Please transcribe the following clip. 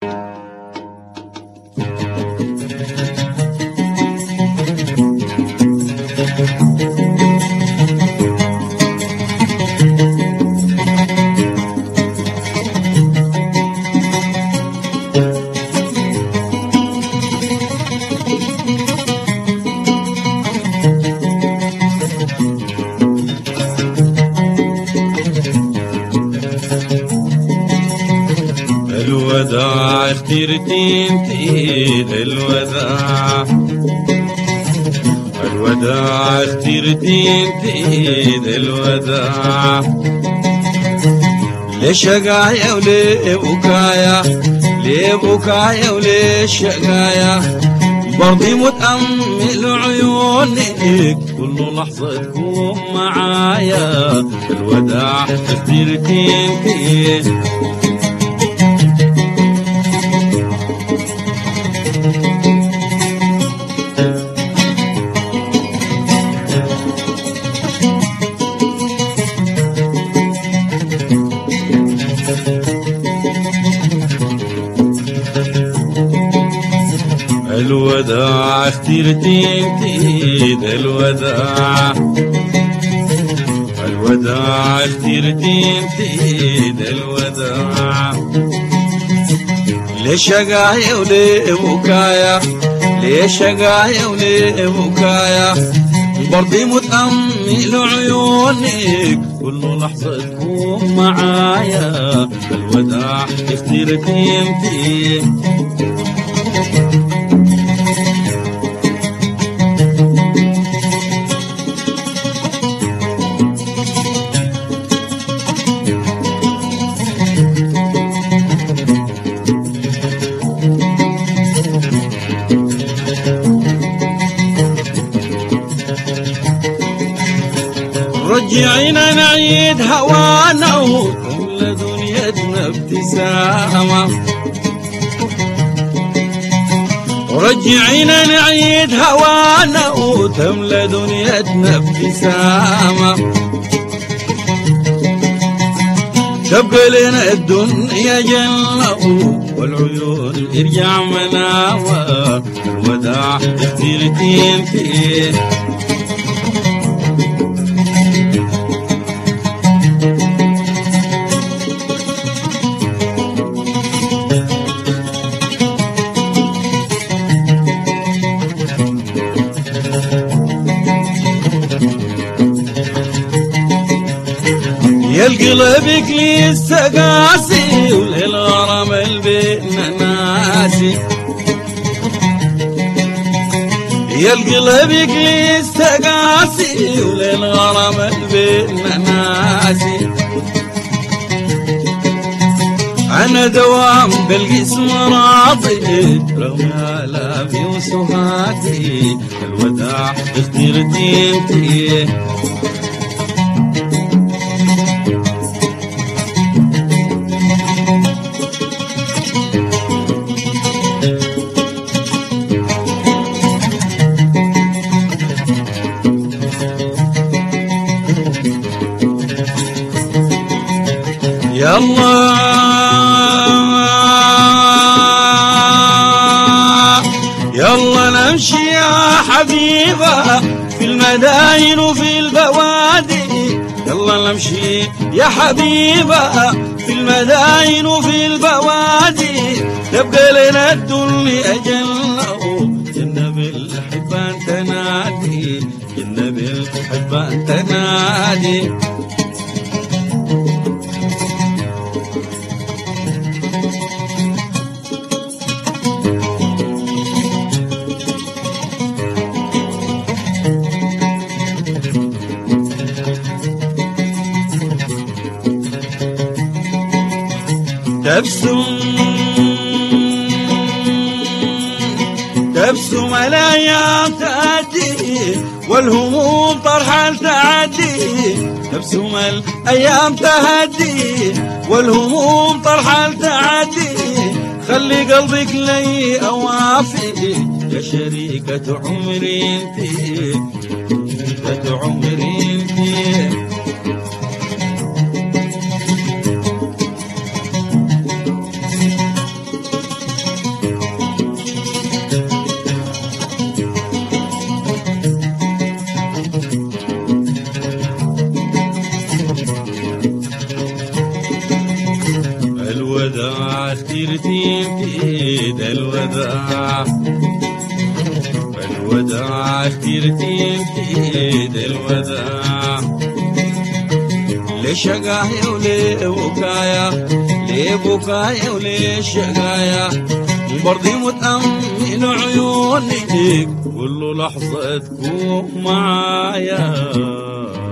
الوداع اخترتين تقيل الوداع، الوداع اخترتين تقيل الوداع. ليش شقايا وليه بكايا، ليه بكايا وليه شقايا، برضي متأمل عيونك كل لحظة تكون معايا. الوداع اخترتين تقيل الوداع اخترتين تقيل الوداع، الوداع اخترتين تقيل الوداع. ليش شقايا وليه بكايا، ليش شقايا وليه بكايا، برضي متأمل عيونك كل لحظة تكون معايا. الوداع اخترتين تقيل رجعينا نعيد هوانا وتملى دنيتنا ابتسامة، رجعينا نعيد هوانا وتملى دنيتنا ابتسامة. تبقى لنا الدنيا جنة والعيون ارجع مناوى. الوداع اخترتين فيه يا القلبك لسه قاسي وللغرام البينا ناسي، يا القلبك لسه قاسي وللغرام البينا ناسي. أنا دوام بالقسم راضي رغم آلامي وسهاتي. الوداع اخترتين تقيل يلا يلا نمشي يا حبيبة في المداين وفي البوادي. يلا نمشي يا حبيبة في المداين وفي البوادي. تبقى لنا الدنيا جنة جنة بالحبان تنادي، جنة بالحبان تنادي. تبسم الأيام تأتي والهموم طرحا تعدي. تبسم الأيام تهدي والهموم طرحا تعدي. خلي قلبك لي أوافي يا شريكة عمري انتي، شريكة عمري انتي. اخترتين في الوداع الوداع اخترتين في الوداع ليش شقايا وليه بكايا ليه بكايا وليه شقايا برضي متأمن عيونك كل لحظة تكون معايا